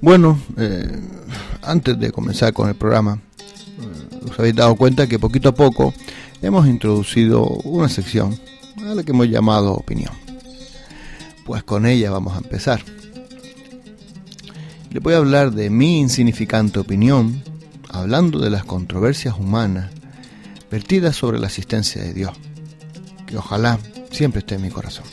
Bueno, antes de comenzar con el programa, os habéis dado cuenta que poquito a poco hemos introducido una sección a la que hemos llamado opinión. Pues con ella vamos a empezar. Les voy a hablar de mi insignificante opinión, hablando de las controversias humanas vertidas sobre la existencia de Dios, que ojalá siempre esté en mi corazón.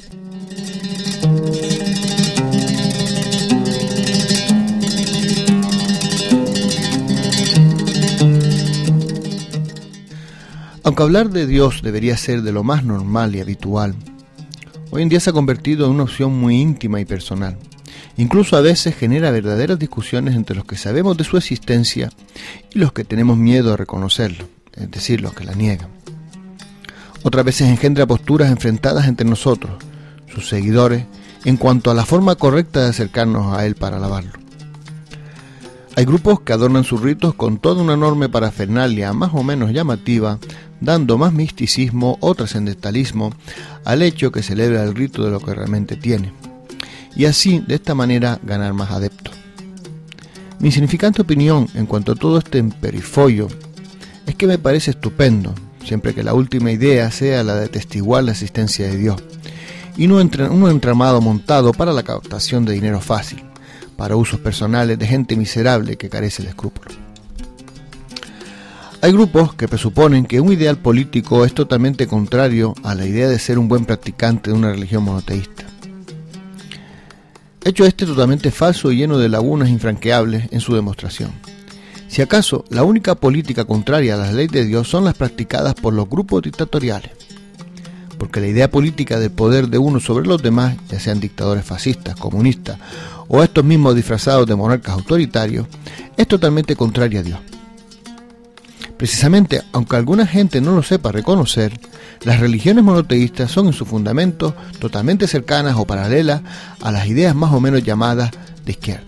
Aunque hablar de Dios debería ser de lo más normal y habitual, hoy en día se ha convertido en una opción muy íntima y personal. Incluso a veces genera verdaderas discusiones entre los que sabemos de su existencia y los que tenemos miedo a reconocerlo, es decir, los que la niegan. Otras veces engendra posturas enfrentadas entre nosotros, sus seguidores, en cuanto a la forma correcta de acercarnos a Él para alabarlo. Hay grupos que adornan sus ritos con toda una enorme parafernalia más o menos llamativa, dando más misticismo o trascendentalismo al hecho que celebra el rito de lo que realmente tiene, y así, de esta manera, ganar más adeptos. Mi insignificante opinión en cuanto a todo este emperifollo es que me parece estupendo, siempre que la última idea sea la de atestiguar la existencia de Dios, y no un entramado montado para la captación de dinero fácil, para usos personales de gente miserable que carece de escrúpulos. Hay grupos que presuponen que un ideal político es totalmente contrario a la idea de ser un buen practicante de una religión monoteísta. Hecho este totalmente falso y lleno de lagunas infranqueables en su demostración. Si acaso, la única política contraria a las leyes de Dios son las practicadas por los grupos dictatoriales. Porque la idea política del poder de uno sobre los demás, ya sean dictadores fascistas, comunistas o estos mismos disfrazados de monarcas autoritarios, es totalmente contraria a Dios. Precisamente, aunque alguna gente no lo sepa reconocer, las religiones monoteístas son en su fundamento totalmente cercanas o paralelas a las ideas más o menos llamadas de izquierda.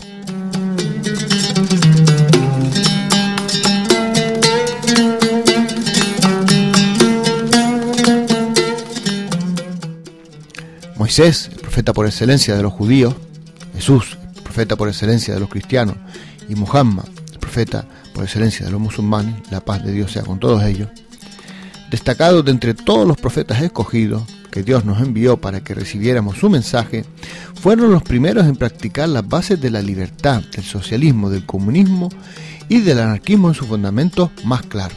Moisés, el profeta por excelencia de los judíos, Jesús, el profeta por excelencia de los cristianos, y Muhammad, el profeta por excelencia de los musulmanes, la paz de Dios sea con todos ellos, destacados de entre todos los profetas escogidos que Dios nos envió para que recibiéramos su mensaje, fueron los primeros en practicar las bases de la libertad, del socialismo, del comunismo y del anarquismo en sus fundamentos más claros.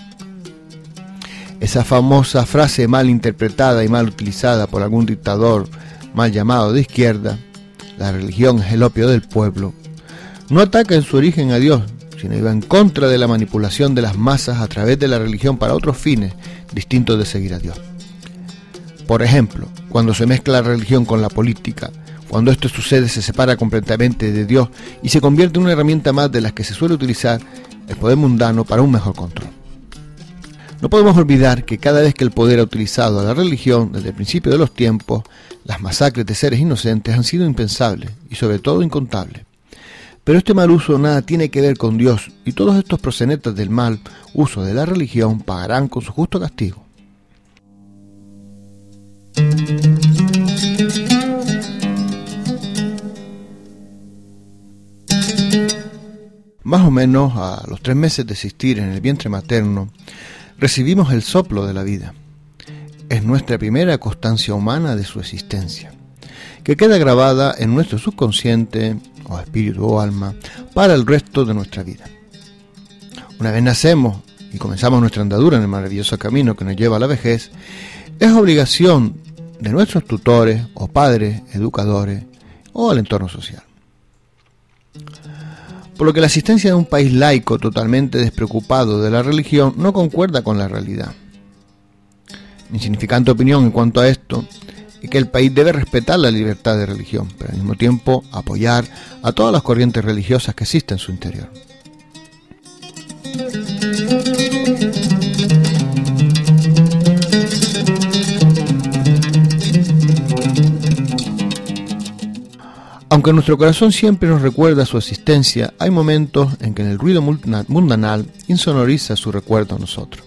Esa famosa frase mal interpretada y mal utilizada por algún dictador mal llamado de izquierda, la religión es el opio del pueblo, no ataca en su origen a Dios, sino iba en contra de la manipulación de las masas a través de la religión para otros fines distintos de seguir a Dios. Por ejemplo, cuando se mezcla la religión con la política, cuando esto sucede se separa completamente de Dios y se convierte en una herramienta más de las que se suele utilizar el poder mundano para un mejor control. No podemos olvidar que cada vez que el poder ha utilizado a la religión desde el principio de los tiempos, las masacres de seres inocentes han sido impensables y sobre todo incontables. Pero este mal uso nada tiene que ver con Dios y todos estos proxenetas del mal uso de la religión pagarán con su justo castigo. Más o menos a los 3 meses de existir en el vientre materno, recibimos el soplo de la vida. Es nuestra primera constancia humana de su existencia, que queda grabada en nuestro subconsciente, o espíritu o alma, para el resto de nuestra vida. Una vez nacemos y comenzamos nuestra andadura en el maravilloso camino que nos lleva a la vejez, es obligación de nuestros tutores o padres, educadores o al entorno social. Por lo que la existencia de un país laico totalmente despreocupado de la religión no concuerda con la realidad. Mi insignificante opinión en cuanto a esto es que el país debe respetar la libertad de religión, pero al mismo tiempo apoyar a todas las corrientes religiosas que existen en su interior. Aunque nuestro corazón siempre nos recuerda su existencia, hay momentos en que el ruido mundanal insonoriza su recuerdo a nosotros.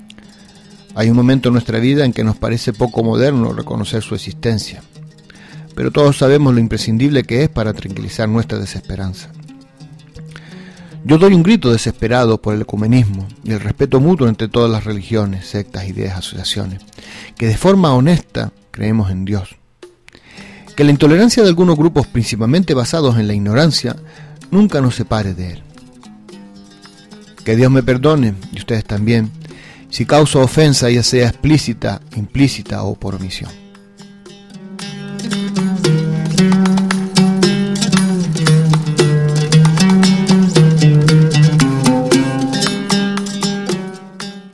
Hay un momento en nuestra vida en que nos parece poco moderno reconocer su existencia. pero todos sabemos lo imprescindible que es para tranquilizar nuestra desesperanza. Yo doy un grito desesperado por el ecumenismo y el respeto mutuo entre todas las religiones, sectas, ideas, asociaciones, que de forma honesta creemos en Dios. Que la intolerancia de algunos grupos, principalmente basados en la ignorancia, nunca nos separe de Él. Que Dios me perdone, y ustedes también, si causo ofensa, ya sea explícita, implícita o por omisión.